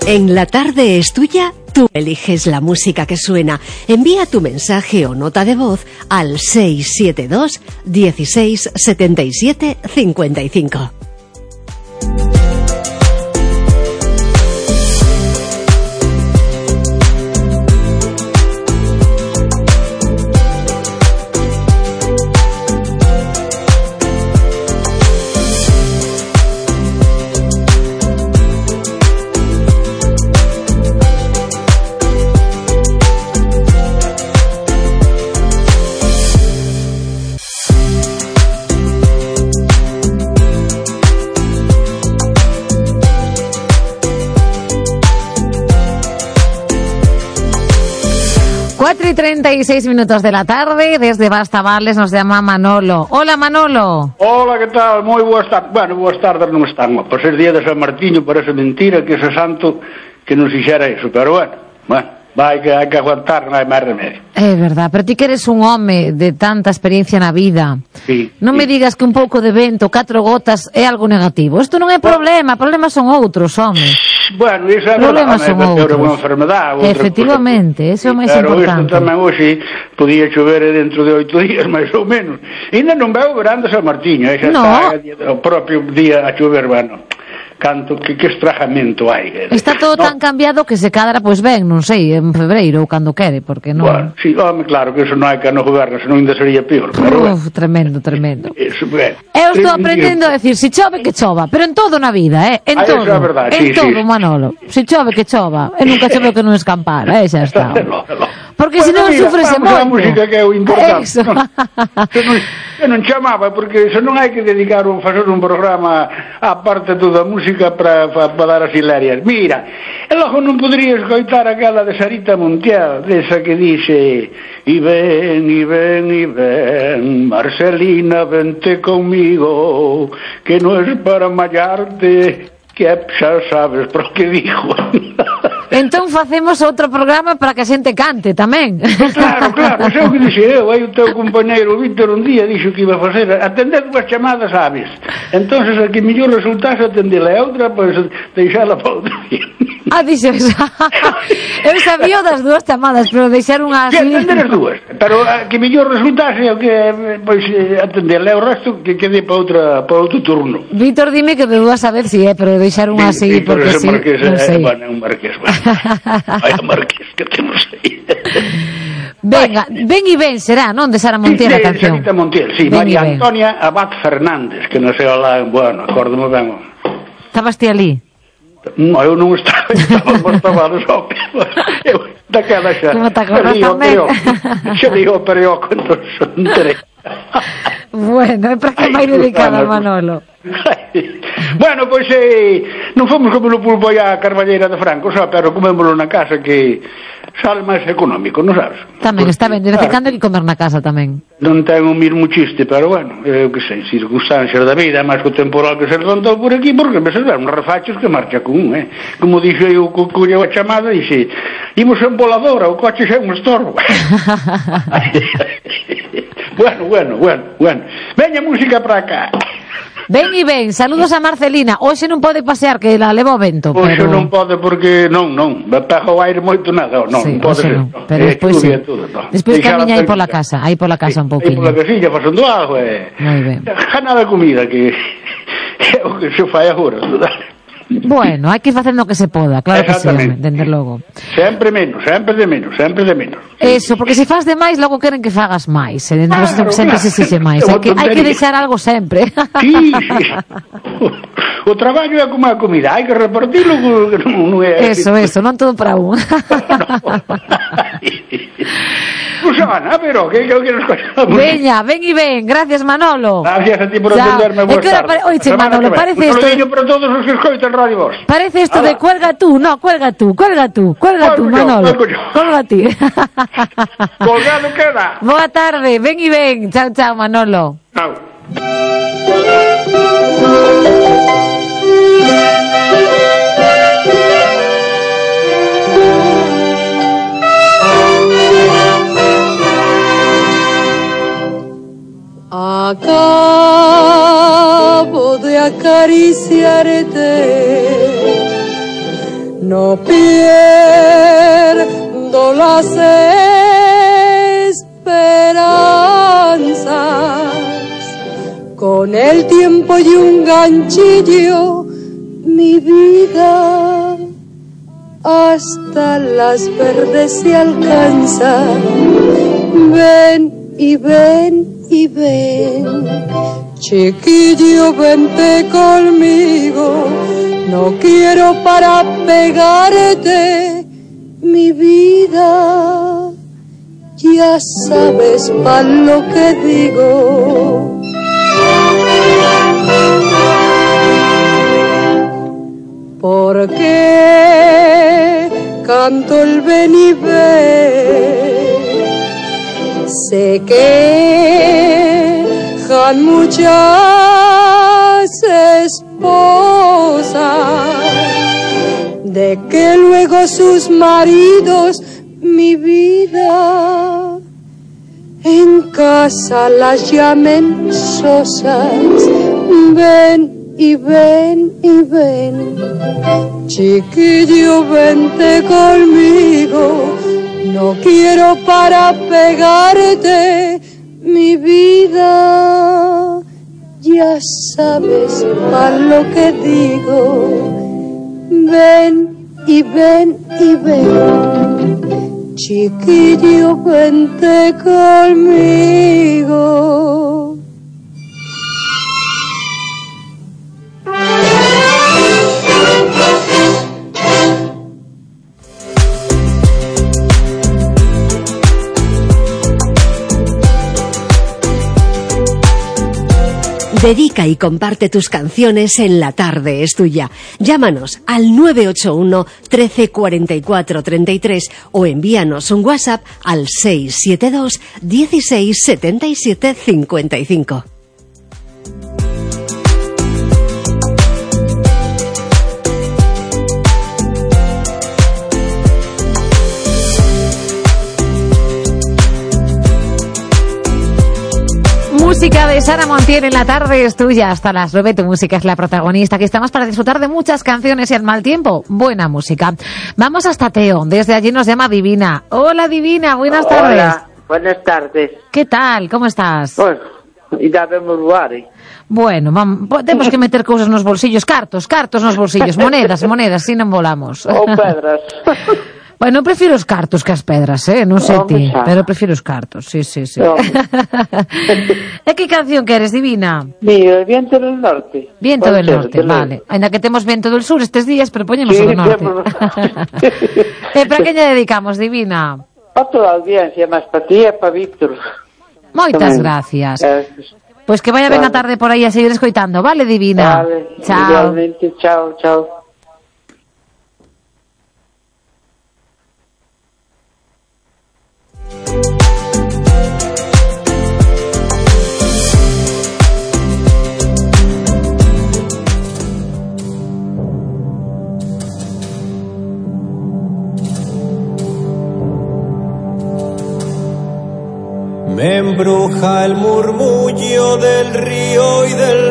En La Tarde es Tuya, tú eliges la música que suena. Envía tu mensaje o nota de voz al 672 16 77 55. Y 36 minutos de la tarde, desde Bastavales nos llama Manolo. Hola, Manolo. Hola, que tal? Moi boas tardes. Bueno, boas tardes non están, por ser día de San Martiño parece mentira que ese santo que nos fixera eso, pero bueno, hai que aguantar, non hai máis remedio. É verdad, pero ti que eres un home de tanta experiencia na vida, sí, non me digas que un pouco de vento, 4 gotas é algo negativo. Isto non é problema, problemas son outros, home. Bueno, iso é problemas son outros. Unha enfermedade, efectivamente, eso é o máis pero importante. Pero isto tamén hoxe podía chover dentro de 8 días, máis ou menos. Ainda non veo o verán de San Martiño, xa está o propio día a chover, bueno. Canto, que estragamento hai. Está todo tan cambiado que se cadra, pois ben, non sei, en febreiro ou cando quere, porque non... Bueno, sí, claro que eso non hai que no goberno, senón ainda sería peor. Tremendo. Eso, bueno. Eu estou aprendendo a decir, si chove que chova, pero en todo na vida, en todo. Eso é verdade, en todo, Manolo. Si chove que chova, e nunca chove que non escampar, xa está. Porque se non sufrese moito. A música que é o importante. Eu non chamaba, porque se non hai que dedicar facer un programa á parte toda a música para dar as hilarias. Mira, e logo non podría escoitar aquela de Sarita Montiel, desa que dice: "Y ven, Marcelina, vente conmigo, que non é para mallarte, que xa sabes por que dijo." Entón facemos outro programa para que a xente cante tamén. Claro, xa o que dixe eu. Aí o teu compañeiro Víctor un día dixo que iba a facer atender 2 chamadas aves. Entonces a que mellor resultase atendela, e outra pois deixala para outro día. Dixe eso. Eu sabía das 2 chamadas, pero deixar unha así. Que atender as 2, pero a que mellor resultase o que pois atendela, e o resto que quede para outro turno. Víctor, dime que de 2 a ver si pero deixar unha así porque si, non sei. Bueno, un marqués, vaya marqués que temos aí. Venga, ven y ven, será, non? De Sara Montiel a canción. Sarita Montiel, sí, María Antonia Abad Fernández, que non sei lá, bueno, acórdome ben. Estabas ti ali? Non, eu non estaba no shopping. Eu, daquela xa. Como te acordas tamén? Xa digo, pero eu cando son tres. Bueno, é para que vai dedicada, Manolo. Bueno, pois non fomos como no pulpo a Carballeira de Franco, pero comémoslo na casa, que sale máis económico, non sabes? Tamén está ben, de vez en cando hai que comer na casa tamén. Non ten o mismo chiste, pero bueno, eu que sei, circunstancias da vida, máis que o temporal que se levantou por aquí, porque me serveron refachos que marcha con como dixo eu, colleu a chamada, dixe, imos en voladora, o coche xa é un estorbo. Bueno. Veña música para cá. Ven y ven, saludos a Marcelina. Hoxe non pode pasear, que la leva o vento. Hoxe non pode porque non, me pega o aire moito nada, non pode ser. Pero despois sí. Despois camiña aí pola casa, un pouquinho. Aí pola casilla, pasando algo, moi ben. Jana da comida, que é o que se fai agora. Bueno, hai que ir facendo o que se poda, claro que sí, dende logo. Sempre de menos. Eso, porque se faz de máis, logo queren que fagas máis, e dentro sempre se exixe máis. Hai que deixar algo sempre. Sí. O traballo é como a comida, hai que repartilo, non é... Eso, non todo para un. Susana, pero que nos contamos? Veña, ven y ven, gracias Manolo. Gracias a ti por atenderme, boas tardes. Oiche, Manolo, parece isto... Para todos os que escoitan Radio Voz. Parece isto de cuelga tú, Manolo. Colga ti. Colgado queda. Boa tarde, ven y ven. Chao, Manolo. Chao. Acabo de acariciarte no pierdo las esperanzas. Con el tiempo y un ganchillo, mi vida hasta las verdes se alcanza. Ven y ven y ven, chiquillo, vente conmigo. No quiero para pegarte, mi vida, ya sabes pa' lo que digo. ¿Por qué canto el ven y ven? Sé que han muchas esposas, de que luego sus maridos, mi vida, en casa las llamen sosas. Ven y ven y ven, chiquillo, vente conmigo. No quiero para pegarte, mi vida, ya sabes pa' lo que digo. Ven y ven y ven, chiquillo, vente conmigo. Dedica y comparte tus canciones en La Tarde es Tuya. Llámanos al 981 13 44 33 o envíanos un WhatsApp al 672 16 77 55. Música de Sara Montiel en La Tarde es Tuya. Hasta las 9 tu música es la protagonista. Aquí estamos para disfrutar de muchas canciones y al mal tiempo, buena música. Vamos hasta Teo. Desde allí nos llama Divina. Hola Divina, buenas tardes. Hola, buenas tardes. ¿Qué tal? ¿Cómo estás? Bueno, y debemos lugares. Bueno, temos que meter cousas nos bolsillos. Cartos nos bolsillos. Monedas, si non volamos. Ou pedras. Bueno, prefiro os cartos que as pedras, non sei ti, pero prefiro os cartos, sí. E que canción queres, Divina? Mira, Viento del Norte. Viento del Norte, vale. Ainda que temos Viento del Sur estes días, pero poñemos o do Norte. E para que lle dedicamos, Divina? A toda a audiencia, máis para ti e para Víctor. Moitas gracias. Pois que vaya ben a tarde por aí a seguir escoitando, vale, Divina? Vale, chao. Igualmente, chao. Me embruja el murmullo del río y del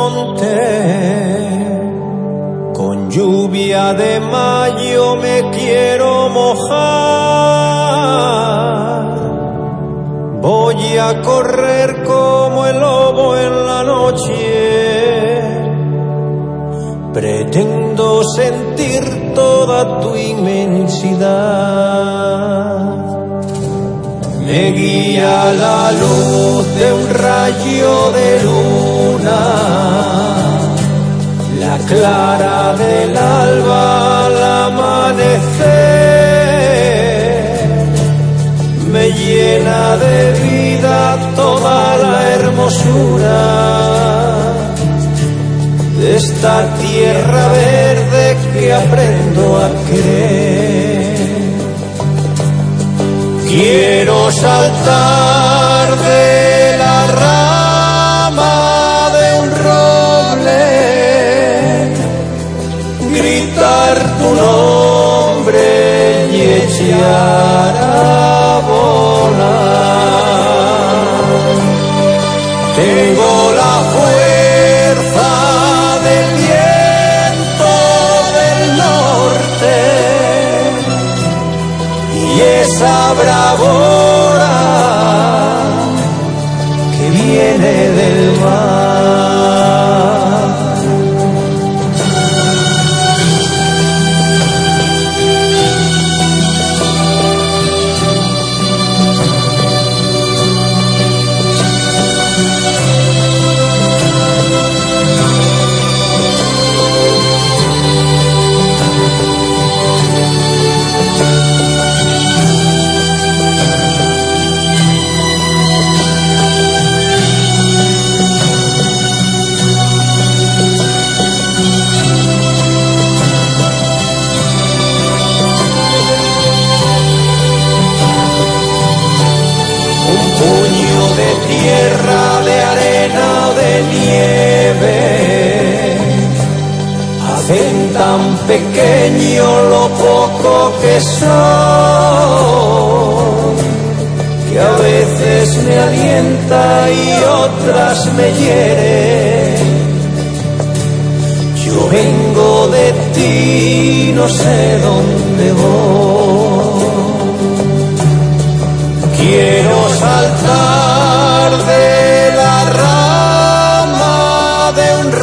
monte. Con lluvia de mayo me quiero mojar. Voy a correr como el lobo en la noche. Pretendo sentir toda tu inmensidad. Me guía la luz de un rayo de luna, la clara del alba al amanecer. Me llena de vida toda la hermosura de esta tierra verde que aprendo a querer. Quiero saltar de la rama de un roble, gritar tu nombre y echar a volar. Tengo la fuerza del viento del norte esa bravura que viene del mar. Tierra, de arena o de nieve, hacen tan pequeño lo poco que soy, que a veces me alienta y otras me hiere. Yo vengo de ti, no sé dónde voy. Quiero saltar de la rama de un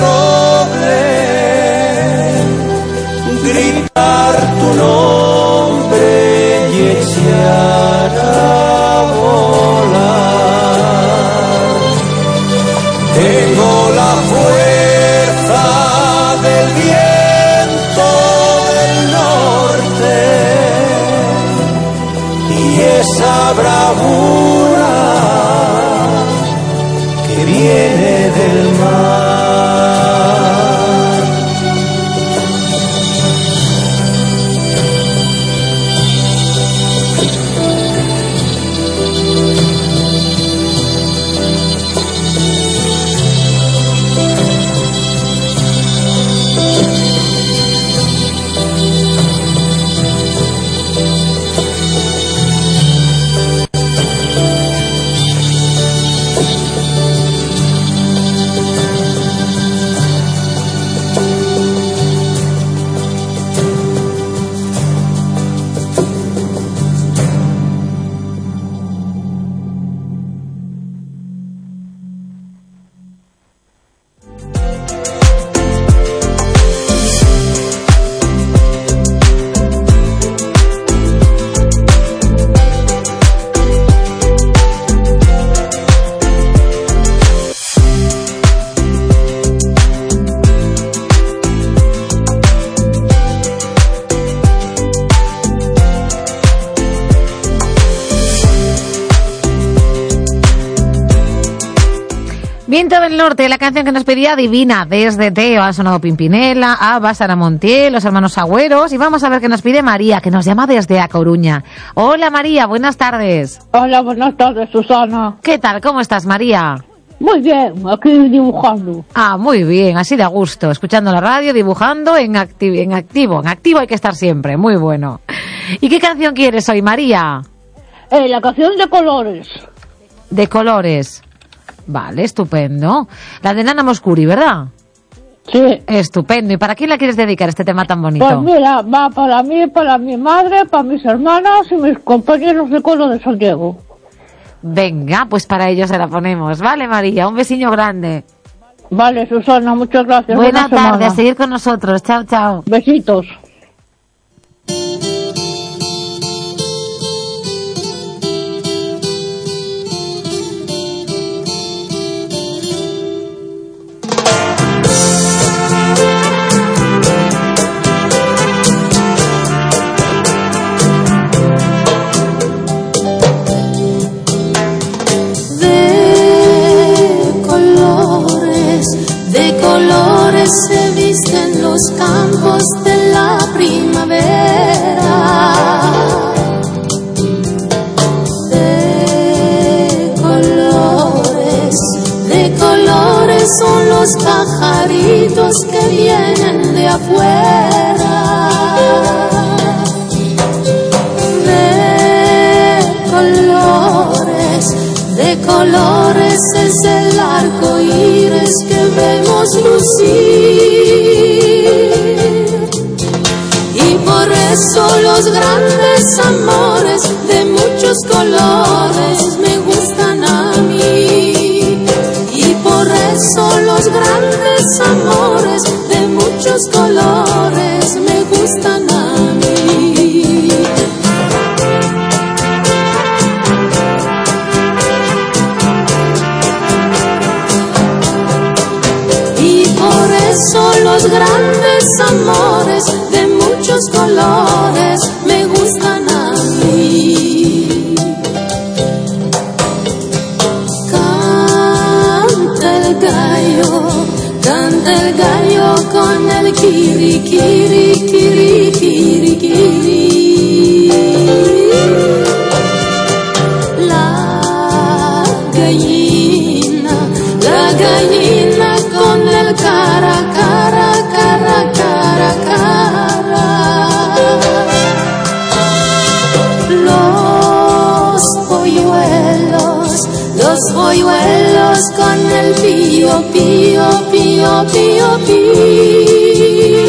roble, gritar tu nombre y echar a volar. Tengo la fuerza del viento del norte y esa bravura que viene del mar. Viento del Norte, la canción que nos pedía Divina, desde Teo. Ha sonado Pimpinela, Abba, Sara Montiel, los hermanos Agüeros. Y vamos a ver qué nos pide María, que nos llama desde A Coruña. Hola María, buenas tardes. Hola, buenas tardes, Susana. ¿Qué tal? ¿Cómo estás, María? Muy bien, aquí dibujando. Ah, muy bien, así de a gusto, escuchando la radio, dibujando en activo hay que estar siempre, muy bueno. ¿Y qué canción quieres hoy, María? La canción de Colores. De Colores. Vale, estupendo. La de Nana Moscuri, ¿verdad? Sí. Estupendo. ¿Y para quién la quieres dedicar este tema tan bonito? Pues mira, va para mí, para mi madre, para mis hermanas y mis compañeros de colo de San Diego. Venga, pues para ellos se la ponemos. Vale, María, un besiño grande. Vale, Susana, muchas gracias. Buena tarde, a seguir con nosotros. Chao, chao. Besitos. Se visten los campos de la primavera. De colores son los pajaritos que vienen de afuera. De colores es el arco iris que vemos lucir, y por eso los grandes amores de muchos colores me gustan a mí. Y por eso los grandes amores de muchos colores me gustan a mí. Y por eso los grandes amores de muchos colores me gustan a mí. Canta el gallo con el kiri, kiri, kiri, kiri, kiri. La gallina con el cara, cara, cara, cara, cara. Los polluelos con el pío, pío, pío, pío, pío.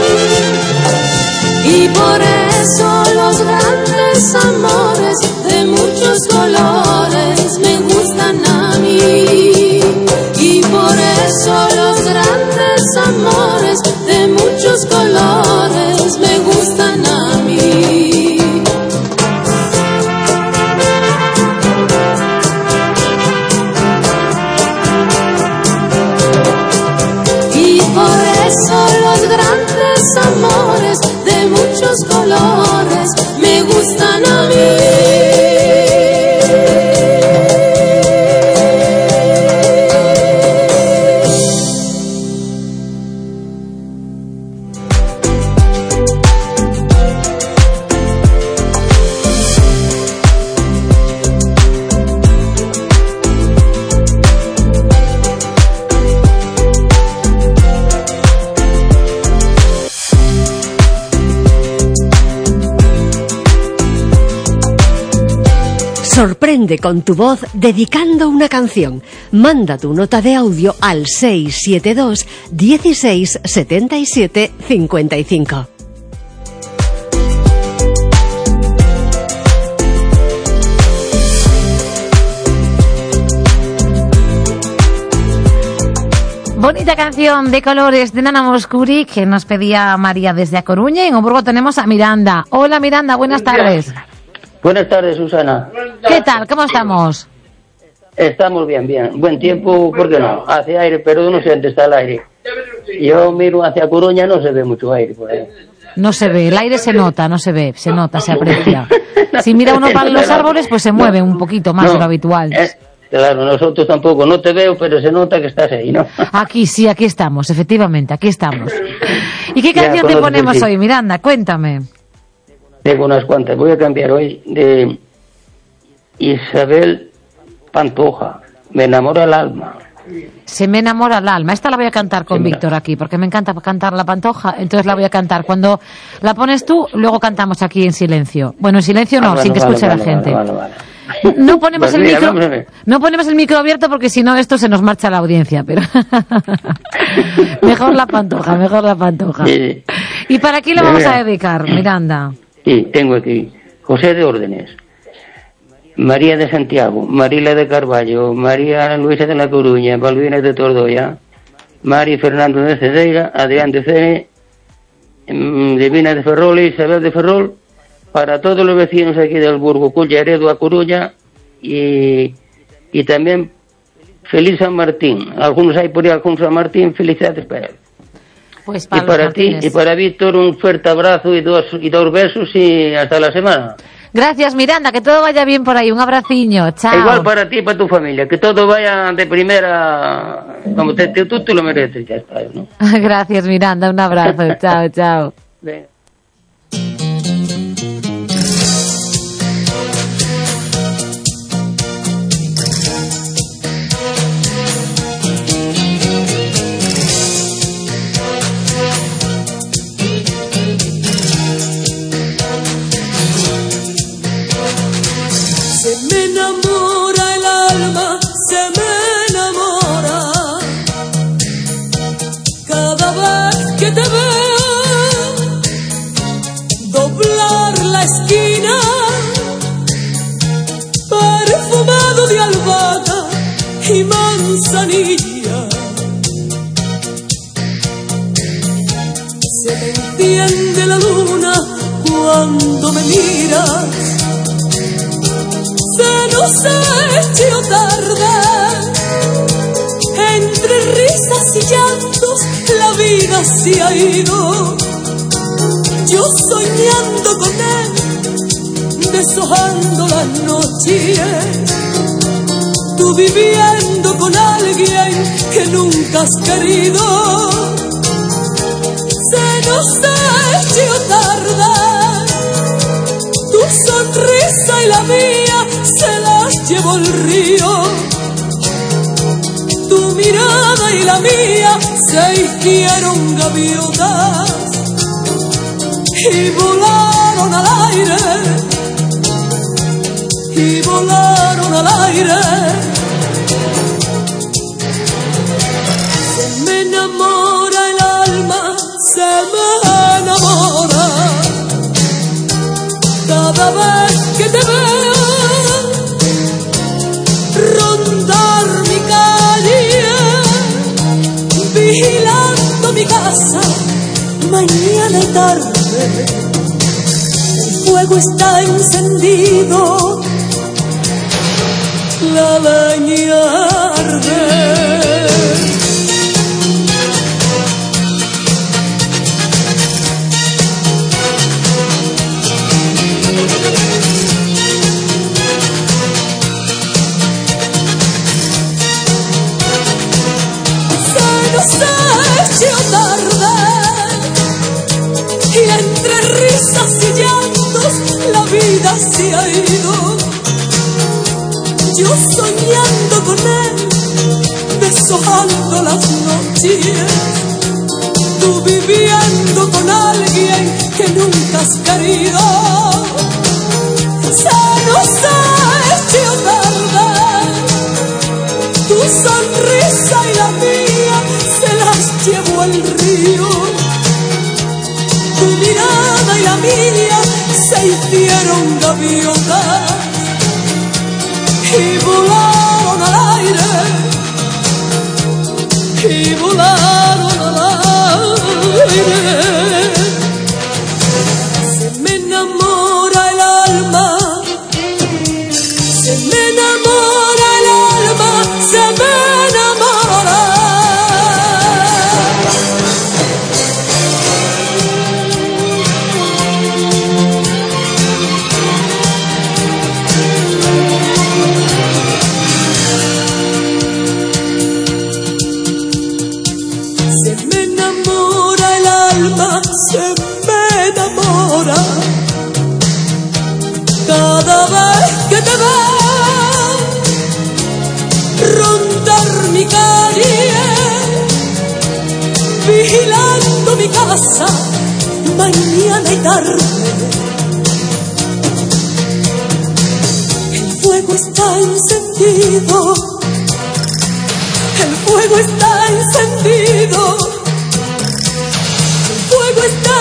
Y por eso los grandes amores de muchos colores me gustan a mí. Y por eso los grandes amores de muchos colores me gustan a mí. Y por eso los grandes amores de muchos colores me gustan a mí. Sorprende con tu voz dedicando una canción. Manda tu nota de audio al 672 16 77 55. Bonita canción de colores de Nana Mouskouri que nos pedía María desde A Coruña. Y en Hamburgo tenemos a Miranda. Hola Miranda, buenas tardes. Buenas tardes, Susana. ¿Qué tal? ¿Cómo estamos? Estamos bien, bien. Buen tiempo, ¿por qué no? Hace aire, pero no sé dónde está el aire. Yo miro hacia Coruña, no se ve mucho aire por ahí. No se ve, el aire se nota, no se ve, se nota, se aprecia. Si mira uno para los árboles, pues se mueve un poquito más de lo habitual. Claro, nosotros tampoco, no te veo, pero se nota que estás ahí, ¿no? Aquí sí, aquí estamos, efectivamente, aquí estamos. ¿Y qué canción te ponemos hoy, Miranda? Cuéntame. Tengo unas cuantas, voy a cambiar hoy de Isabel Pantoja, Me enamora el alma. Se me enamora el alma. Esta la voy a cantar con Víctor aquí, porque me encanta cantar la Pantoja, entonces la voy a cantar. Cuando la pones tú, luego cantamos aquí en silencio. Bueno, en silencio no, sin que escuche la gente. Vale. No ponemos Pues mira, no ponemos el micro abierto porque si no esto se nos marcha la audiencia, pero mejor la Pantoja. Sí. ¿Y para quién la vamos a dedicar, Miranda? Sí, tengo aquí José de Órdenes, María de Santiago, Marila de Carballo, María Luisa de La Coruña, Balbina de Tordoya, Mari Fernando de Cedeira, Adrián de Cene, Divina de Ferrol y Isabel de Ferrol, para todos los vecinos aquí del Burgo, Culleredo, A Coruña, y también feliz San Martín. Algunos hay por ahí, algún San Martín, felicidades para él. Pues y para ti y para Víctor un fuerte abrazo y dos besos y hasta la semana. Gracias, Miranda, que todo vaya bien por ahí, un abraciño, chao. Igual para ti y para tu familia, que todo vaya de primera, como tú te lo mereces, ya está, ¿no? Gracias, Miranda, un abrazo, chao. Venga. malvada y manzanilla. Se me enciende la luna cuando me miras. Se nos ha hecho tarde. Entre risas y llantos la vida se ha ido. Yo soñando con él, deshojando las noches. Tú viviendo con alguien que nunca has querido. Se nos ha hecho tarde. Tu sonrisa y la mía se las llevó el río. Tu mirada y la mía se hicieron gaviotas y volaron al aire, y volaron al aire. Se me enamora el alma, se me enamora cada vez que te veo rondar mi calle, vigilando mi casa mañana y tarde. El fuego está encendido, la leña arde. Se nos ha hecho tarde y entre risas y llantos la vida se ha ido. Yo soñando con él, deshojando las noches. Tú viviendo con alguien que nunca has querido. Se nos ha hecho tarde. Tu sonrisa y la mía se las llevó el río. Tu mirada y la mía se hicieron gaviotas y volaron al aire, y volaron al aire. Se me enamora el alma, se me enamora el alma, se me enamora. Se me enamora el alma, se me enamora cada vez que te veo rondar mi calle, vigilando mi casa mañana y tarde. El fuego está encendido, el fuego está encendido, el fuego está